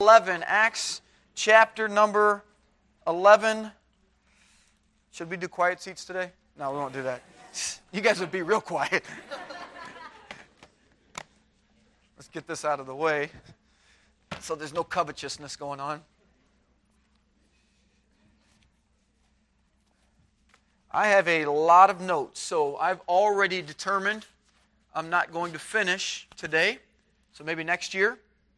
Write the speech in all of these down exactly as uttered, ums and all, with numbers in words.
eleven. Acts chapter number eleven. Should we do quiet seats today? No, we won't do that. You guys would be real quiet. Let's get this out of the way so there's no covetousness going on. I have a lot of notes, so I've already determined I'm not going to finish today, so maybe next year.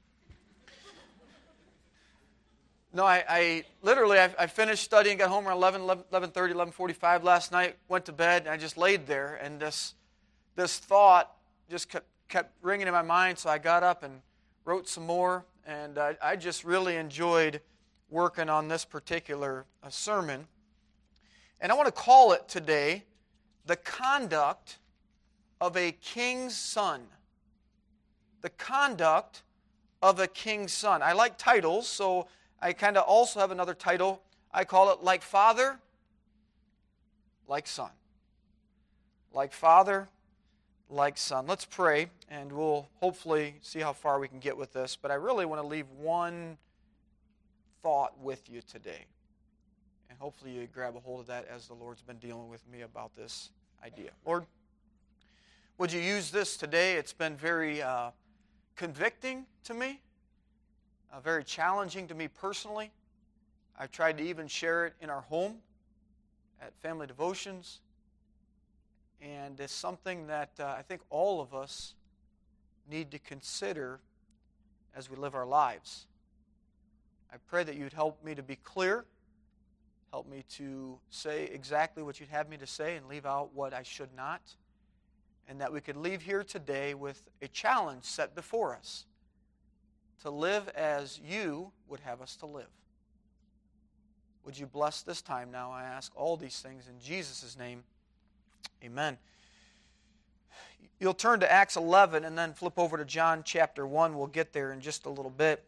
No, I, I literally, I, I finished studying, got home around eleven, eleven thirty, eleven forty-five last night, went to bed, and I just laid there, and this this thought just kept, kept ringing in my mind, so I got up and wrote some more, and I, I just really enjoyed working on this particular uh, sermon. And I want to call it today, The Conduct of a King's Son. The Conduct of a King's Son. I like titles, so I kind of also have another title. I call it Like Father, Like Son. Like Father, like Son. Let's pray, and we'll hopefully see how far we can get with this. But I really want to leave one thought with you today. And hopefully you grab a hold of that as the Lord's been dealing with me about this idea. Lord, would you use this today? It's been very uh, convicting to me, uh, very challenging to me personally. I've tried to even share it in our home at family devotions. And it's something that uh, I think all of us need to consider as we live our lives. I pray that you'd help me to be clear. Help me to say exactly what you'd have me to say and leave out what I should not. And that we could leave here today with a challenge set before us to live as you would have us to live. Would you bless this time now? I ask all these things in Jesus' name. Amen. You'll turn to Acts eleven and then flip over to John chapter one. We'll get there in just a little bit.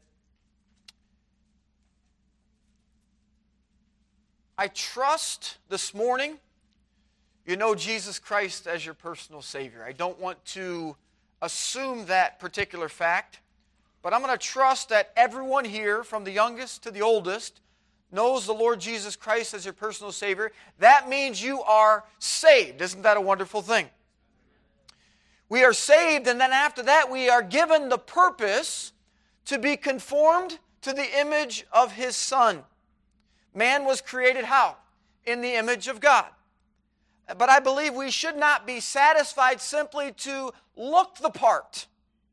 I trust this morning you know Jesus Christ as your personal Savior. I don't want to assume that particular fact, but I'm going to trust that everyone here, from the youngest to the oldest, knows the Lord Jesus Christ as your personal Savior. That means you are saved. Isn't that a wonderful thing? We are saved, and then after that we are given the purpose to be conformed to the image of His Son. Man was created how? In the image of God. But I believe we should not be satisfied simply to look the part.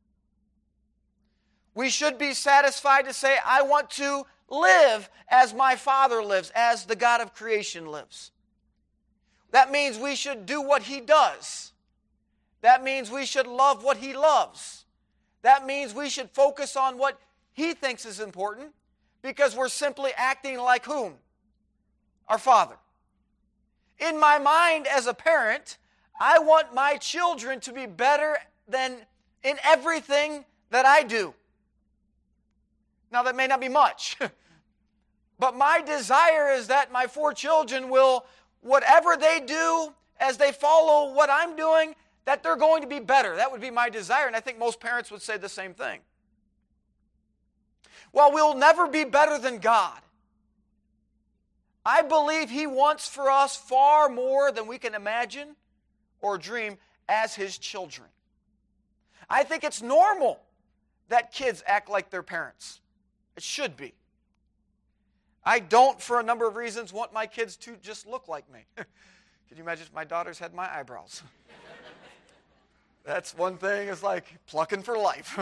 We should be satisfied to say, I want to live as my Father lives, as the God of creation lives. That means we should do what He does. That means we should love what He loves. That means we should focus on what He thinks is important, because we're simply acting like whom? Our Father. In my mind as a parent, I want my children to be better than in everything that I do. Now that may not be much, but my desire is that my four children will, whatever they do as they follow what I'm doing, that they're going to be better. That would be my desire, and I think most parents would say the same thing. Well, we'll never be better than God. I believe He wants for us far more than we can imagine or dream as His children. I think it's normal that kids act like their parents. It should be. I don't, for a number of reasons, want my kids to just look like me. Can you imagine if my daughters had my eyebrows? That's one thing, it's like plucking for life.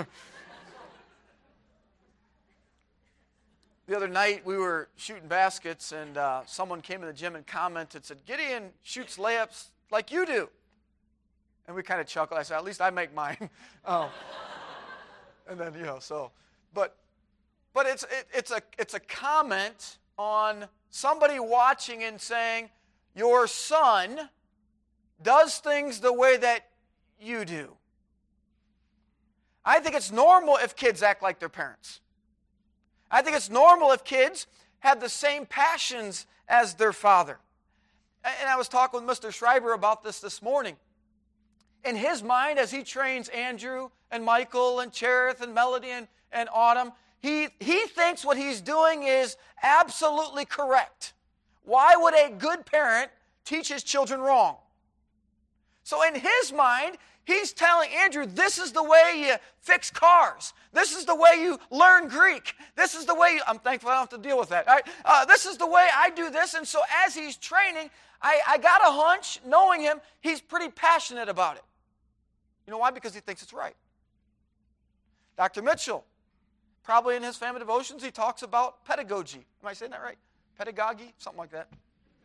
The other night, we were shooting baskets, and uh, someone came in the gym and commented, said, Gideon shoots layups like you do. And we kind of chuckled. I said, at least I make mine. um, and then, you know, so. But but it's it, it's a it's a comment on somebody watching and saying, your son does things the way that you do. I think it's normal if kids act like their parents. I think it's normal if kids have the same passions as their father. And I was talking with Mister Schreiber about this this morning. In his mind, as he trains Andrew and Michael and Cherith and Melody and, and Autumn, he, he thinks thinks what he's doing is absolutely correct. Why would a good parent teach his children wrong? So in his mind, he's telling Andrew, this is the way you fix cars. This is the way you learn Greek. This is the way you, I'm thankful I don't have to deal with that. All right? Uh, this is the way I do this. And so as he's training, I, I got a hunch, knowing him, he's pretty passionate about it. You know why? Because he thinks it's right. Doctor Mitchell, probably in his family devotions, he talks about pedagogy. Am I saying that right? Pedagogy? Something like that.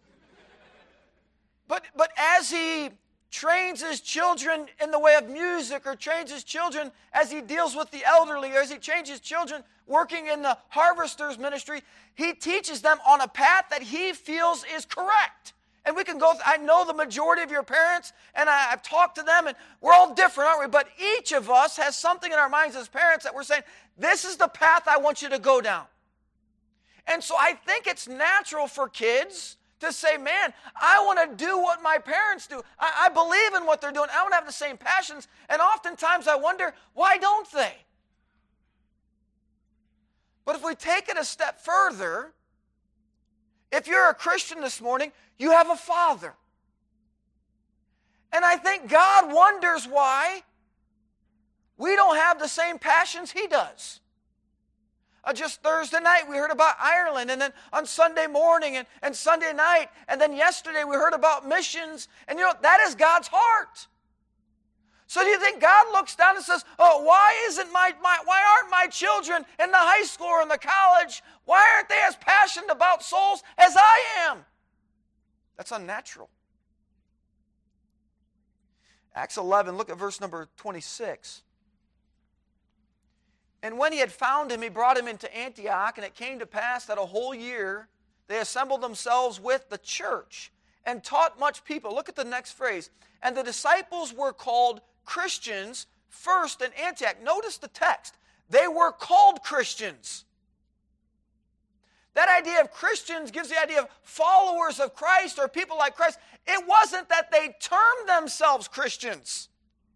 But, but as he trains his children in the way of music, or trains his children as he deals with the elderly, or as he trains his children working in the harvester's ministry, he teaches them on a path that he feels is correct. And we can go, I know the majority of your parents, and I, I've talked to them, and we're all different, aren't we? But each of us has something in our minds as parents that we're saying, this is the path I want you to go down. And so I think it's natural for kids to say, man, I want to do what my parents do. I, I believe in what they're doing. I want to have the same passions. And oftentimes I wonder, why don't they? But if we take it a step further, if you're a Christian this morning, you have a father. And I think God wonders why we don't have the same passions he does. Uh, just Thursday night, we heard about Ireland, and then on Sunday morning and, and Sunday night, and then yesterday we heard about missions, and you know, that is God's heart. So do you think God looks down and says, oh, why isn't my, my why aren't my children in the high school or in the college, why aren't they as passionate about souls as I am? That's unnatural. Acts eleven, look at verse number twenty-six. And when he had found him, he brought him into Antioch, and it came to pass that a whole year they assembled themselves with the church and taught much people. Look at the next phrase. And the disciples were called Christians first in Antioch. Notice the text. They were called Christians. That idea of Christians gives the idea of followers of Christ or people like Christ. It wasn't that they termed themselves Christians.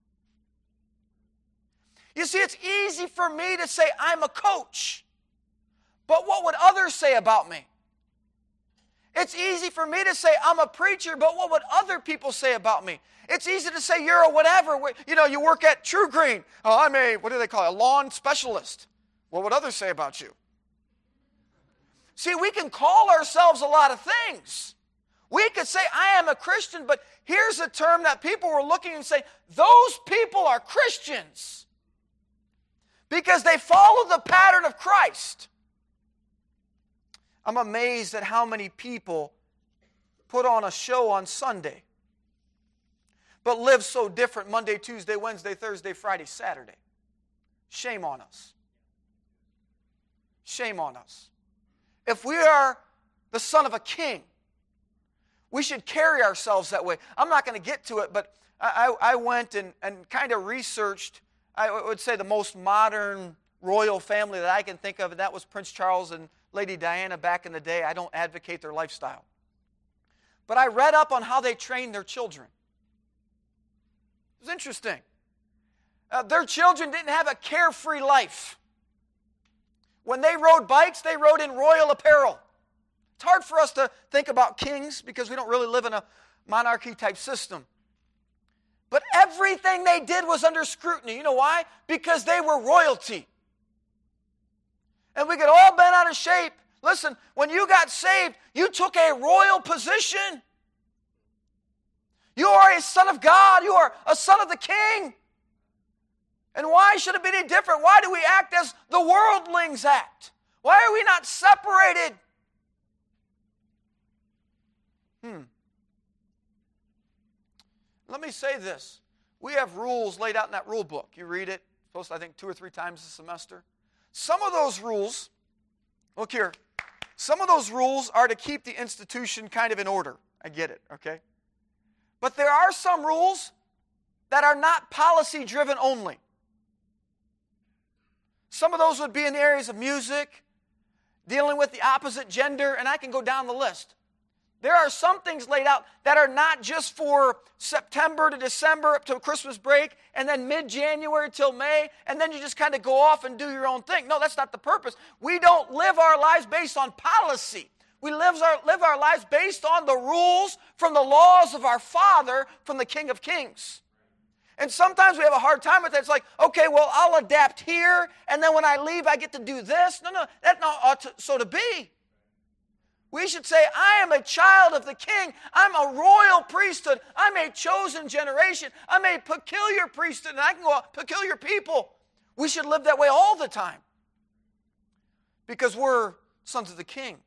You see, it's easy for me to say I'm a coach, but what would others say about me? It's easy for me to say I'm a preacher, but what would other people say about me? It's easy to say you're a whatever. You know, you work at True Green. Oh, I'm a, what do they call it, a lawn specialist. What would others say about you? See, we can call ourselves a lot of things. We could say, I am a Christian, but here's a term that people were looking and saying, those people are Christians. Because they follow the pattern of Christ. I'm amazed at how many people put on a show on Sunday, but live so different Monday, Tuesday, Wednesday, Thursday, Friday, Saturday. Shame on us. Shame on us. If we are the son of a king, we should carry ourselves that way. I'm not going to get to it, but I, I went and, and kind of researched, I would say, the most modern royal family that I can think of, and that was Prince Charles and Lady Diana back in the day. I don't advocate their lifestyle. But I read up on how they trained their children. It was interesting. Uh, their children didn't have a carefree life. When they rode bikes, they rode in royal apparel. It's hard for us to think about kings because we don't really live in a monarchy-type system. But everything they did was under scrutiny. You know why? Because they were royalty. And we get all bent out of shape. Listen, when you got saved, you took a royal position. You are a son of God. You are a son of the King. And why should it be any different? Why do we act as the worldlings act? Why are we not separated? Hmm. Let me say this. We have rules laid out in that rule book. You read it, supposed to, I think, two or three times a semester. Some of those rules, look here, some of those rules are to keep the institution kind of in order. I get it, okay? But there are some rules that are not policy-driven only. Some of those would be in the areas of music, dealing with the opposite gender, and I can go down the list. There are some things laid out that are not just for September to December up to Christmas break and then mid-January till May, and then you just kind of go off and do your own thing. No, that's not the purpose. We don't live our lives based on policy. We live our, live our lives based on the rules from the laws of our Father, from the King of Kings. And sometimes we have a hard time with that. It's like, okay, well, I'll adapt here, and then when I leave, I get to do this. No, no, that's not ought to, so to be. We should say, I am a child of the King. I'm a royal priesthood. I'm a chosen generation. I'm a peculiar priesthood, and I can go out, peculiar people. We should live that way all the time because we're sons of the King.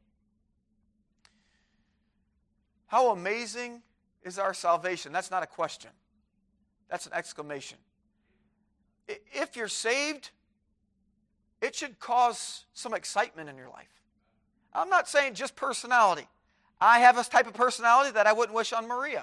How amazing is our salvation? That's not a question. That's an exclamation. If you're saved, it should cause some excitement in your life. I'm not saying just personality. I have a type of personality that I wouldn't wish on Maria.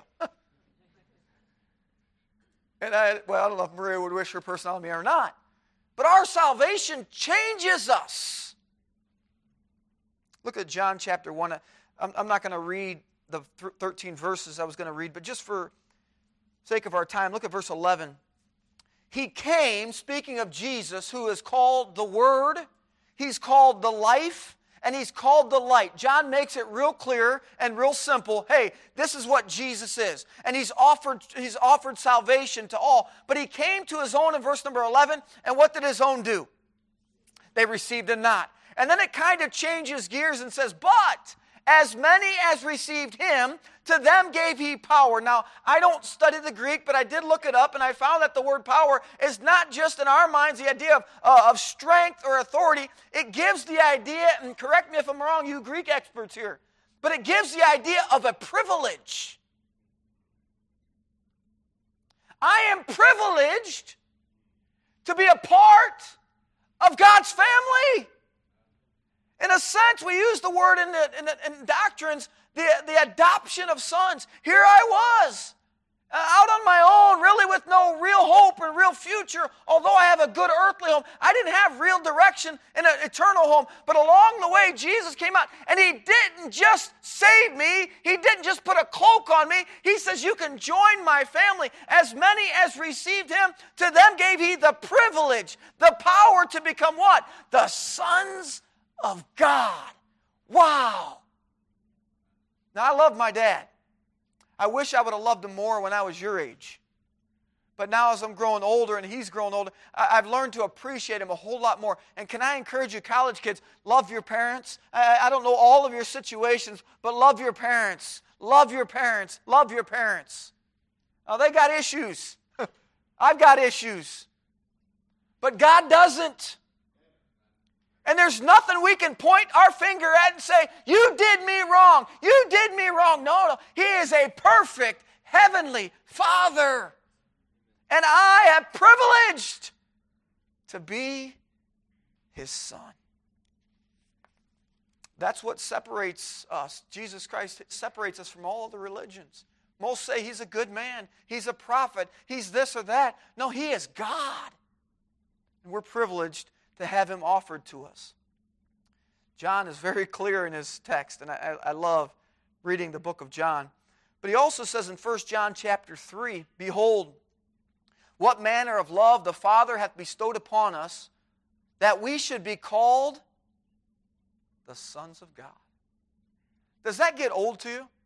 and I, well, I don't know if Maria would wish her personality on me or not. But our salvation changes us. Look at John chapter one. I'm, I'm not going to read the thirteen verses I was going to read, but just for sake of our time, look at verse eleven. He came, speaking of Jesus, who is called the Word. He's called the Life. And he's called the light. John makes it real clear and real simple. Hey, this is what Jesus is. And he's offered, he's offered salvation to all. But he came to his own in verse number eleven. And what did his own do? They received him not. And then it kind of changes gears and says, but as many as received him, to them gave he power. Now, I don't study the Greek, but I did look it up, and I found that the word power is not just in our minds the idea of, uh, of strength or authority. It gives the idea, and correct me if I'm wrong, you Greek experts here, but it gives the idea of a privilege. I am privileged to be a part of God's family. In a sense, we use the word in, the, in, the, in doctrines, the, the adoption of sons. Here I was, uh, out on my own, really with no real hope and real future. Although I have a good earthly home, I didn't have real direction in an eternal home. But along the way, Jesus came out, and he didn't just save me. He didn't just put a cloak on me. He says, you can join my family. As many as received him, to them gave he the privilege, the power to become what? The sons of God. Wow. Now, I love my dad. I wish I would have loved him more when I was your age. But now as I'm growing older and he's growing older, I've learned to appreciate him a whole lot more. And can I encourage you, college kids, love your parents. I don't know all of your situations, but love your parents. Love your parents. Love your parents. Now, they got issues. I've got issues. But God doesn't. And there's nothing we can point our finger at and say, you did me wrong. You did me wrong. No, no. He is a perfect heavenly Father. And I am privileged to be his son. That's what separates us. Jesus Christ separates us from all other religions. Most say he's a good man. He's a prophet. He's this or that. No, he is God. And we're privileged to have him offered to us. John is very clear in his text, and I, I love reading the book of John. But he also says in First John chapter three, behold, what manner of love the Father hath bestowed upon us, that we should be called the sons of God. Does that get old to you?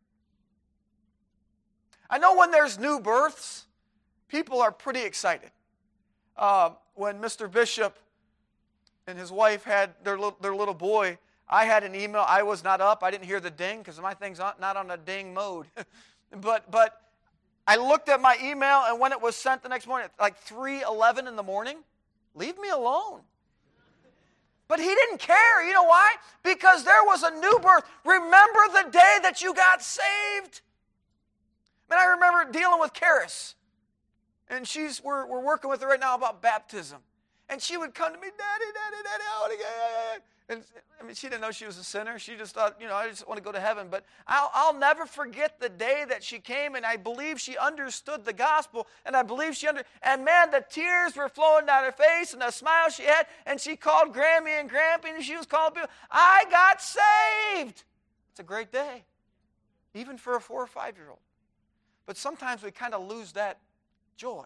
I know when there's new births, people are pretty excited. Uh, when Mister Bishop and his wife had their little, their little boy, I had an email. I was not up. I didn't hear the ding because my thing's not, not on a ding mode. but but I looked at my email, and when it was sent the next morning, at like three eleven in the morning, leave me alone. But he didn't care. You know why? Because there was a new birth. Remember the day that you got saved? And I remember dealing with Karis. And she's we're, we're working with her right now about baptism. And she would come to me, Daddy, Daddy, Daddy, I want to go. And I mean, she didn't know she was a sinner. She just thought, you know, I just want to go to heaven. But I'll, I'll never forget the day that she came, and I believe she understood the gospel, and I believe she under. And man, the tears were flowing down her face, and the smile she had, and she called Grammy and Grampy, and she was calling people. I got saved. It's a great day. even for a four or five-year-old. But sometimes we kind of lose that joy.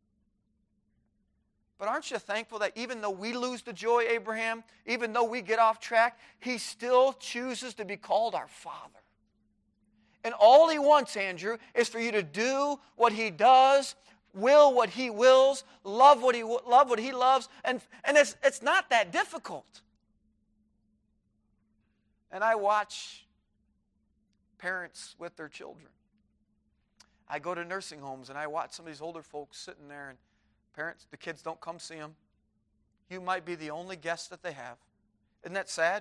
But aren't you thankful that even though we lose the joy, Abraham, even though we get off track, He still chooses to be called our Father. And all He wants, Andrew, is for you to do what He does, will what He wills, love what He love what He loves, and, and it's, it's not that difficult. And I watch parents with their children. I go to nursing homes and I watch some of these older folks sitting there, and parents, the kids don't come see them. You might be the only guest that they have. Isn't that sad?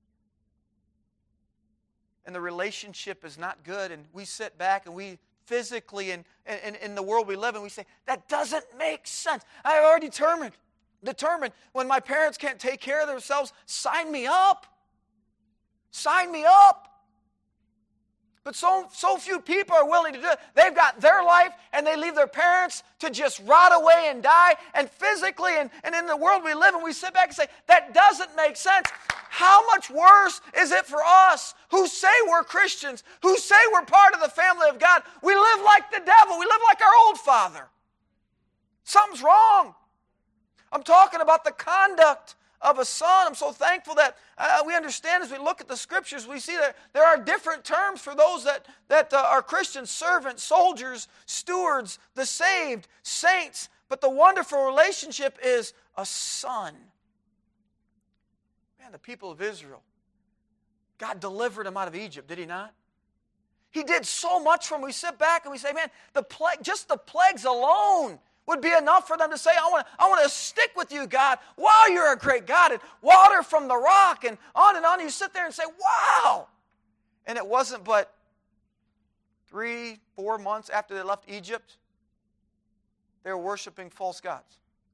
And the relationship is not good, and we sit back and we physically, and in, in the world we live in, we say, that doesn't make sense. I have already determined, determined when my parents can't take care of themselves, sign me up. Sign me up. But so, so few people are willing to do it. They've got their life, and they leave their parents to just rot away and die. And physically, and, and in the world we live in, we sit back and say, that doesn't make sense. How much worse is it for us who say we're Christians, who say we're part of the family of God? We live like the devil. We live like our old father. Something's wrong. I'm talking about the conduct of a son. I'm so thankful that uh, we understand as we look at the Scriptures, we see that there are different terms for those that, that uh, are Christians: servants, soldiers, stewards, the saved, saints. But the wonderful relationship is a son. Man, the people of Israel, God delivered them out of Egypt, did He not? He did so much for them. We sit back and we say, man, the plague, just the plagues alone would be enough for them to say, I want to I want to stick with you, God. Wow, you're a great God. And water from the rock, and on and on. You sit there and say, wow. And it wasn't but three, four months after they left Egypt, they were worshiping false gods.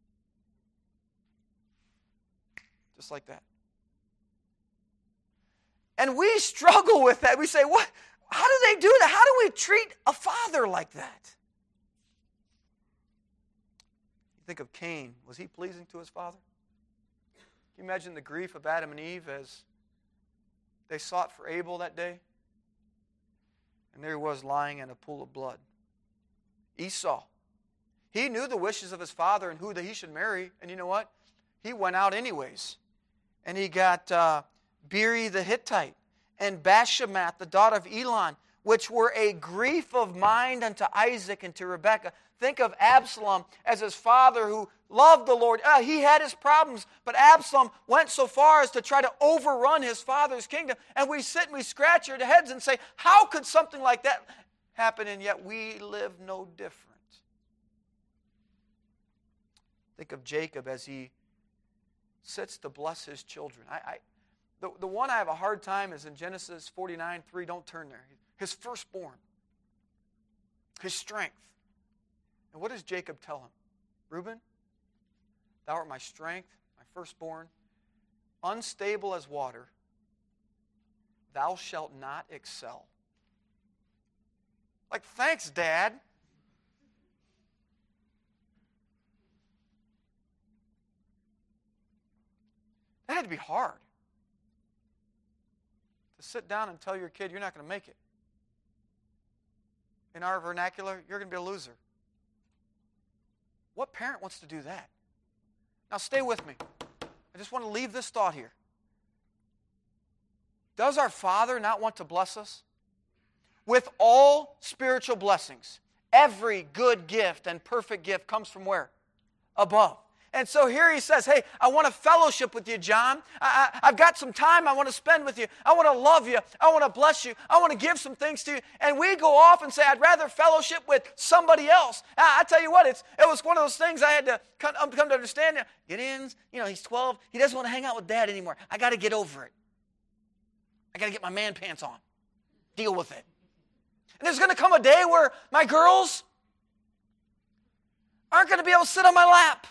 Just like that. And we struggle with that. We say, what? How do they do that? How do we treat a father like that? Think of Cain. Was he pleasing to his father? Can you imagine the grief of Adam and Eve as they sought for Abel that day? And there he was lying in a pool of blood. Esau. He knew the wishes of his father and who that he should marry. And you know what? He went out anyways. And he got uh, Beeri the Hittite and Bashemath, the daughter of Elon, which were a grief of mind unto Isaac and to Rebekah. Think of Absalom as his father who loved the Lord. Uh, he had his problems, but Absalom went so far as to try to overrun his father's kingdom. And we sit and we scratch our heads and say, how could something like that happen? And yet we live no different. Think of Jacob as he sits to bless his children. I, I, the, the one I have a hard time is in Genesis forty-nine three. Don't turn there. His firstborn. His strength. And what does Jacob tell him? Reuben, thou art my strength, my firstborn, unstable as water, thou shalt not excel. Like, thanks, Dad. That had to be hard. To sit down and tell your kid you're not going to make it. In our vernacular, you're going to be a loser. What parent wants to do that? Now stay with me. I just want to leave this thought here. Does our Father not want to bless us? With all spiritual blessings, every good gift and perfect gift comes from where? Above. And so here he says, hey, I want to fellowship with you, John. I, I, I've got some time I want to spend with you. I want to love you. I want to bless you. I want to give some things to you. And we go off and say, I'd rather fellowship with somebody else. I, I tell you what, it's, it was one of those things I had to come, come to understand. Gideon's, you know, he's twelve. He doesn't want to hang out with Dad anymore. I got to get over it. I got to get my man pants on. Deal with it. And there's going to come a day where my girls aren't going to be able to sit on my lap.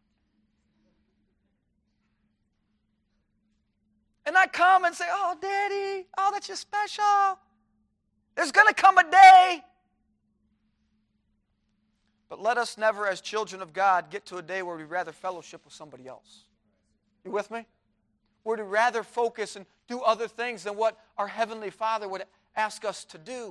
And I come and say, oh, Daddy, oh, that's just special. There's going to come a day. But let us never, as children of God, get to a day where we'd rather fellowship with somebody else. You with me? Where we'd rather focus and do other things than what our Heavenly Father would ask us to do.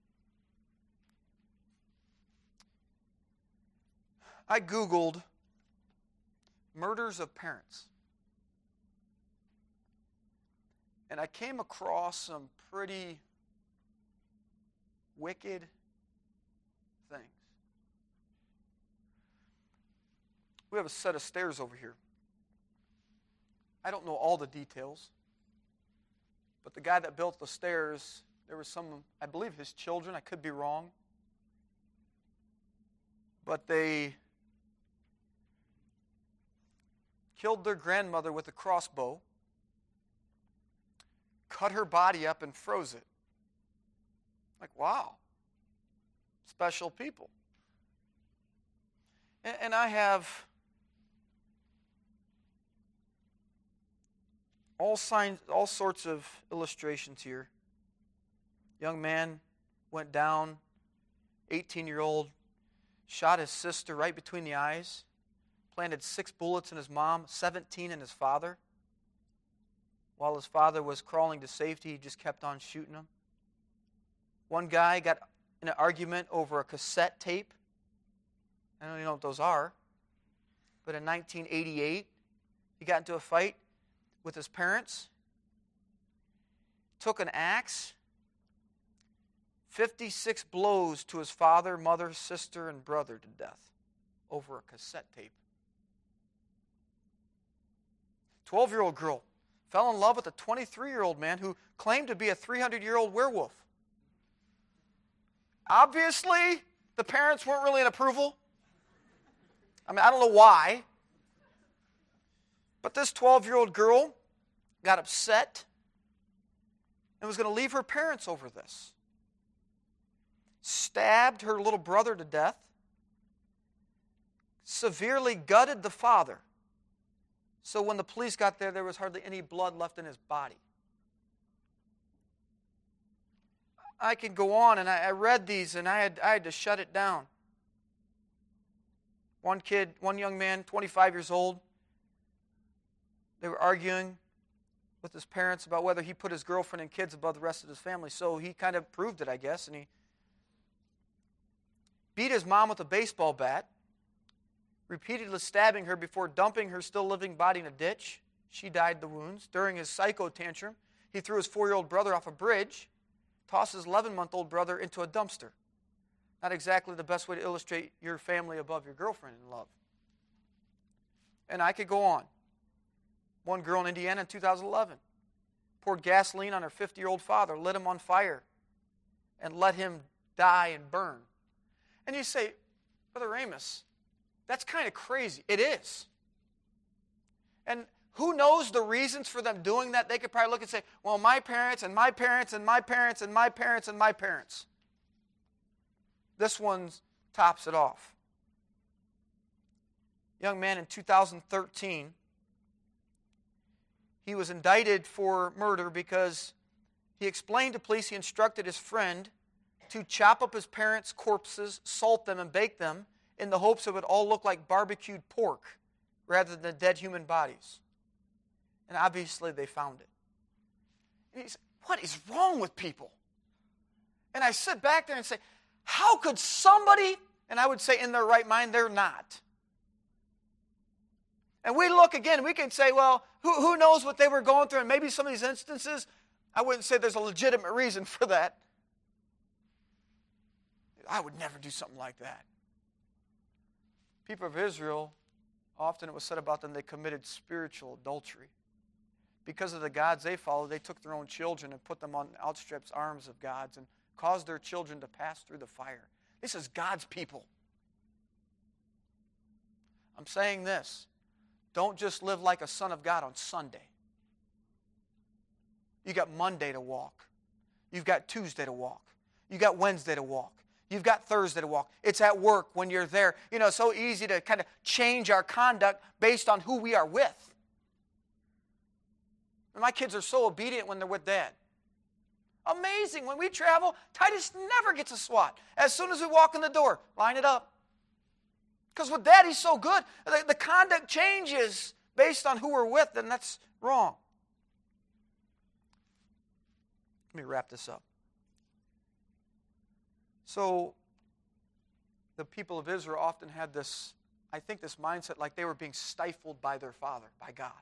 I Googled murders of parents. And I came across some pretty wicked things. We have a set of stairs over here. I don't know all the details, but the guy that built the stairs, there was some, I believe his children, I could be wrong, but they killed their grandmother with a crossbow, cut her body up and froze it. Like, wow, special people. And, and I have all signs, all sorts of illustrations here. Young man went down, eighteen-year-old, shot his sister right between the eyes, planted six bullets in his mom, seventeen in his father. While his father was crawling to safety, he just kept on shooting him. One guy got in an argument over a cassette tape. I don't even know what those are. But in nineteen eighty-eight, he got into a fight with his parents, took an axe, fifty-six blows to his father, mother, sister, and brother to death over a cassette tape. twelve-year-old girl fell in love with a twenty-three-year-old man who claimed to be a three hundred-year-old werewolf. Obviously, the parents weren't really in approval. I mean, I don't know why. But this twelve-year-old girl got upset and was going to leave her parents over this. Stabbed her little brother to death. Severely gutted the father. So when the police got there, there was hardly any blood left in his body. I could go on, and I, I read these, and I had, I had to shut it down. One kid, one young man, twenty-five years old, they were arguing with his parents about whether he put his girlfriend and kids above the rest of his family. So he kind of proved it, I guess, and he beat his mom with a baseball bat, repeatedly stabbing her before dumping her still living body in a ditch. She died of the wounds. During his psycho tantrum, he threw his four-year-old brother off a bridge, tossed his eleven-month-old brother into a dumpster. Not exactly the best way to illustrate your family above your girlfriend in love. And I could go on. One girl in Indiana in two thousand eleven poured gasoline on her fifty-year-old father, lit him on fire, and let him die and burn. And you say, Brother Amos, that's kind of crazy. It is. And who knows the reasons for them doing that? They could probably look and say, well, my parents and my parents and my parents and my parents and my parents. This one tops it off. Young man in two thousand thirteen, he was indicted for murder because he explained to police he instructed his friend to chop up his parents' corpses, salt them, and bake them in the hopes it would all look like barbecued pork rather than dead human bodies. And obviously they found it. And he said, what is wrong with people? And I sit back there and say, how could somebody, and I would say in their right mind, they're not. And we look again, we can say, well, who, who knows what they were going through? And maybe some of these instances, I wouldn't say there's a legitimate reason for that. I would never do something like that. People of Israel, often it was said about them, they committed spiritual adultery. Because of the gods they followed, they took their own children and put them on outstretched arms of gods and caused their children to pass through the fire. This is God's people. I'm saying this. Don't just live like a son of God on Sunday. You got Monday to walk. You've got Tuesday to walk. You got Wednesday to walk. You've got Thursday to walk. It's at work when you're there. You know, it's so easy to kind of change our conduct based on who we are with. And my kids are so obedient when they're with Dad. Amazing. When we travel, Titus never gets a swat. As soon as we walk in the door, line it up. Because with Dad, he's so good. The, the conduct changes based on who we're with, and that's wrong. Let me wrap this up. So the people of Israel often had this, I think this mindset like they were being stifled by their Father, by God.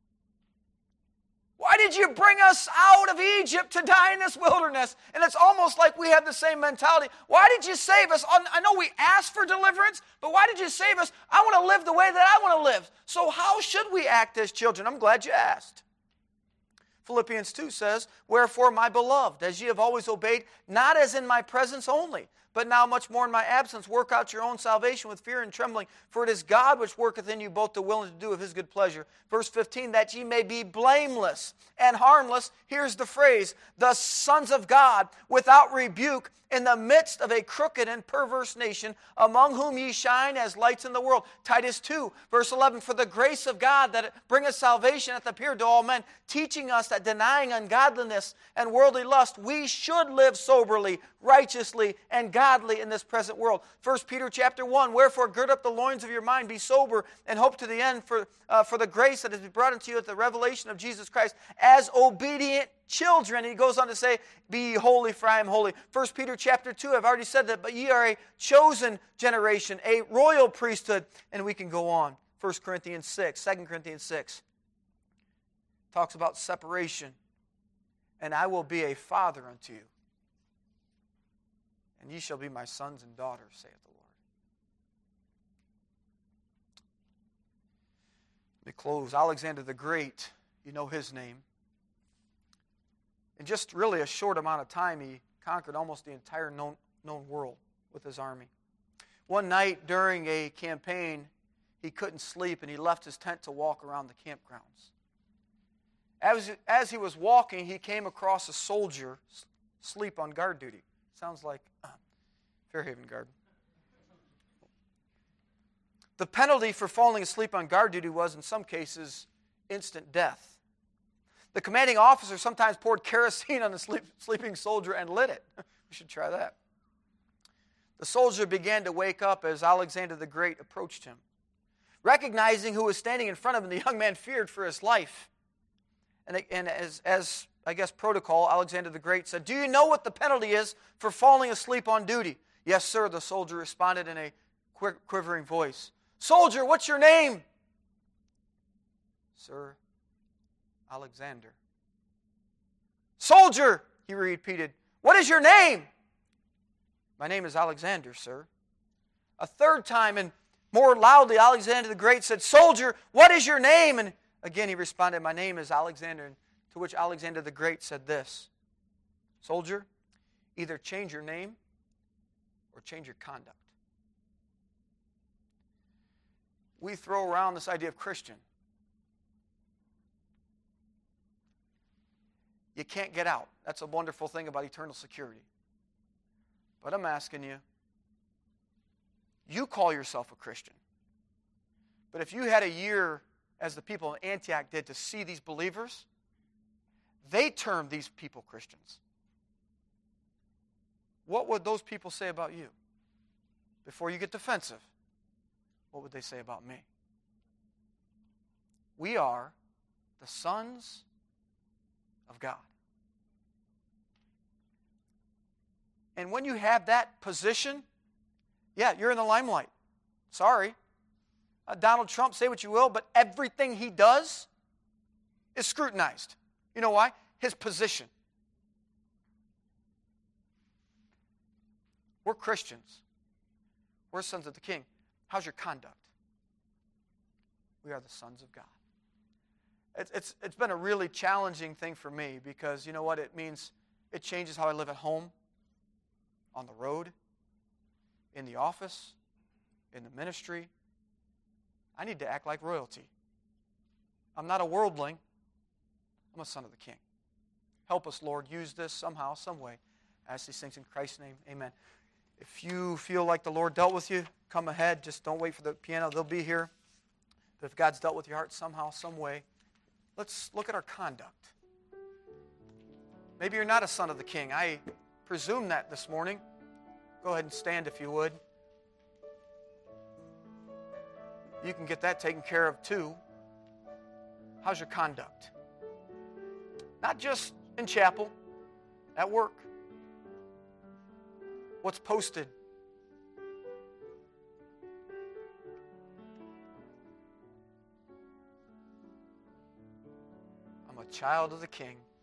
Why did you bring us out of Egypt to die in this wilderness? And it's almost like we have the same mentality. Why did you save us? I know we asked for deliverance, but why did you save us? I want to live the way that I want to live. So how should we act as children? I'm glad you asked. Philippians two says, "Wherefore, my beloved, as ye have always obeyed, not as in my presence only, but now much more in my absence, work out your own salvation with fear and trembling, for it is God which worketh in you both to will and to do of his good pleasure." Verse fifteen, "That ye may be blameless and harmless," here's the phrase, "the sons of God, without rebuke, in the midst of a crooked and perverse nation, among whom ye shine as lights in the world." Titus two, verse eleven, "For the grace of God that bringeth salvation hath appeared to all men, teaching us that denying ungodliness and worldly lust, we should live soberly, righteously, and godly in this present world." First Peter chapter one, "Wherefore gird up the loins of your mind, be sober, and hope to the end for, uh, for the grace that is brought unto you at the revelation of Jesus Christ, as obedient children." He goes on to say, "Be ye holy, for I am holy." First Peter chapter two, I've already said that, "But ye are a chosen generation, a royal priesthood," and we can go on. First Corinthians six, Second Corinthians six, talks about separation. "And I will be a father unto you, and ye shall be my sons and daughters, saith the Lord." Let me close. Alexander the Great, you know his name. In just really a short amount of time, he conquered almost the entire known, known world with his army. One night during a campaign, he couldn't sleep, and he left his tent to walk around the campgrounds. As, as he was walking, he came across a soldier asleep on guard duty. Sounds like uh, Fairhaven Guard. The penalty for falling asleep on guard duty was, in some cases, instant death. The commanding officer sometimes poured kerosene on the sleep, sleeping soldier and lit it. We should try that. The soldier began to wake up as Alexander the Great approached him. Recognizing who was standing in front of him, the young man feared for his life. And, and as, as, I guess, protocol, Alexander the Great said, "Do you know what the penalty is for falling asleep on duty?" "Yes, sir," the soldier responded in a quivering voice. "Soldier, what's your name?" "Sir, Alexander." "Soldier," he repeated, "what is your name?" "My name is Alexander, sir." A third time and more loudly, Alexander the Great said, "Soldier, what is your name?" And again he responded, "My name is Alexander." And to which Alexander the Great said this, "Soldier, either change your name or change your conduct." We throw around this idea of Christian. You can't get out. That's a wonderful thing about eternal security. But I'm asking you, you call yourself a Christian. But if you had a year, as the people in Antioch did, to see these believers, they termed these people Christians. What would those people say about you? Before you get defensive, what would they say about me? We are the sons of God. And when you have that position, yeah, you're in the limelight. Sorry. Uh, Donald Trump, say what you will, but everything he does is scrutinized. You know why? His position. We're Christians. We're sons of the King. How's your conduct? We are the sons of God. It's, it's, it's been a really challenging thing for me because, you know what, it means it changes how I live at home, on the road, in the office, in the ministry. I need to act like royalty. I'm not a worldling. I'm a son of the King. Help us, Lord, use this somehow, some way. I ask these things in Christ's name. Amen. If you feel like the Lord dealt with you, come ahead. Just don't wait for the piano. They'll be here. But if God's dealt with your heart somehow, some way, let's look at our conduct. Maybe you're not a son of the King. I presume that this morning. Go ahead and stand if you would. You can get that taken care of too. How's your conduct? Not just in chapel, at work. what's posted. I'm a child of the King.